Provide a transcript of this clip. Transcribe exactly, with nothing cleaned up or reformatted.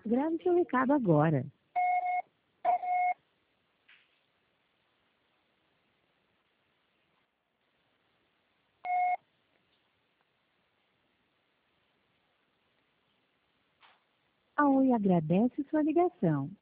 Grave seu recado agora. A Oi agradece sua ligação.